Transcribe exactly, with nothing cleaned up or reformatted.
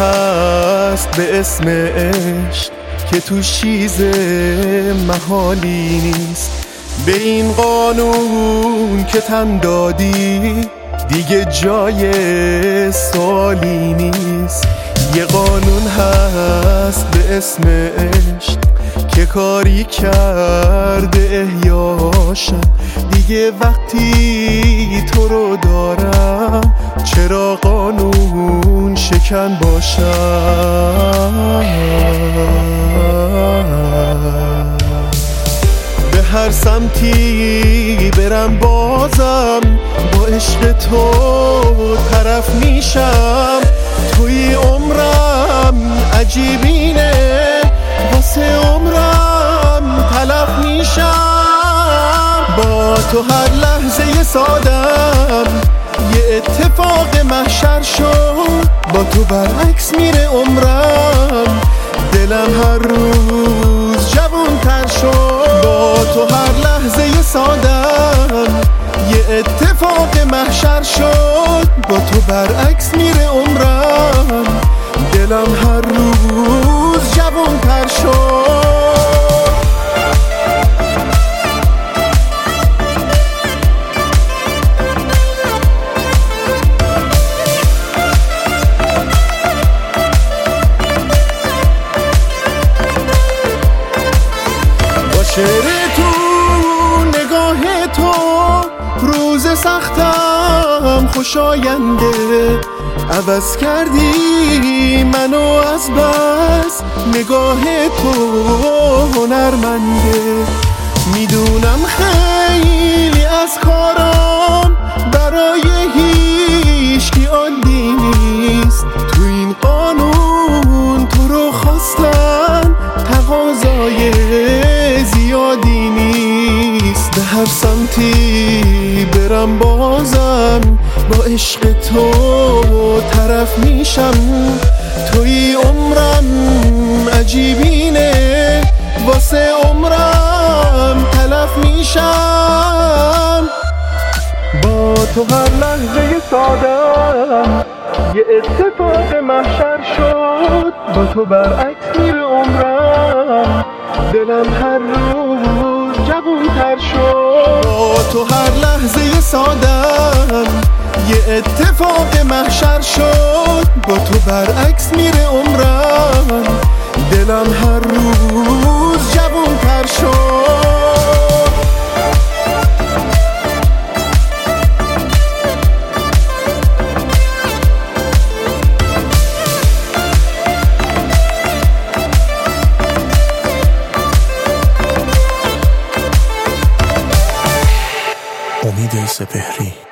هست به اسم عشق که تو چیز محالی نیست. به این قانون که تن دادی دیگه جای سوالی نیست. یه قانون هست به اسم عشق که کاری کرده احیاشم. دیگه وقتی تو رو دارم چرا قانون شکن باشم؟ به هر سمتی برم بازم با عشق تو طرف میشم. توی عمرم عجیبینه واسه عمرم تلف میشم. با تو هر لحظه سادم یه اتفاق محشر شد. با تو برعکس میره عمرم، دلم هر روز جوان تر شد. با تو هر لحظه سادم یه اتفاق محشر شد. با تو برعکس میره عمرم، دلم هر روز جوان تر شد. شعر تو نگاه تو روز سختم خوشاینده. عوض کردی منو از بس نگاه تو هنرمنده. میدونم خیلی از کارام برای هیچکی عادی نیست. تو این قانون تو رو خواستن تقاضای زیادی نیست. به هر سمتی برم بازم با عشق تو طرف میشم. توی عمرم عجیبینه واسه عمرم تلف میشم. با تو هر لحظه سادم یه اتفاق محشر شد. با تو برعکس میره عمرم، دلم هر روز جوان تر شد. با تو هر لحظه سادم یه اتفاق محشر شد. با تو برعکس میره عمرم، دلم هر روز جوان تر شد. امید سپهری.